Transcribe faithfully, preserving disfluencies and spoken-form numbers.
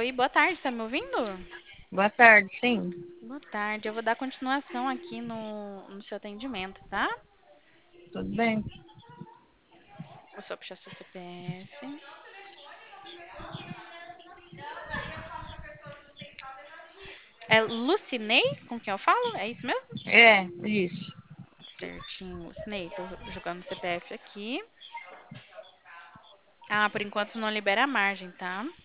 Oi, boa tarde, tá me ouvindo? Boa tarde, sim. Boa tarde, eu vou dar continuação aqui no, no seu atendimento, tá? Tudo bem? Vou só puxar seu C P F. É Lucinei com quem eu falo? É isso mesmo? É, isso. Certinho, Lucinei, tô jogando o C P F aqui. Ah, por enquanto não libera a margem, tá?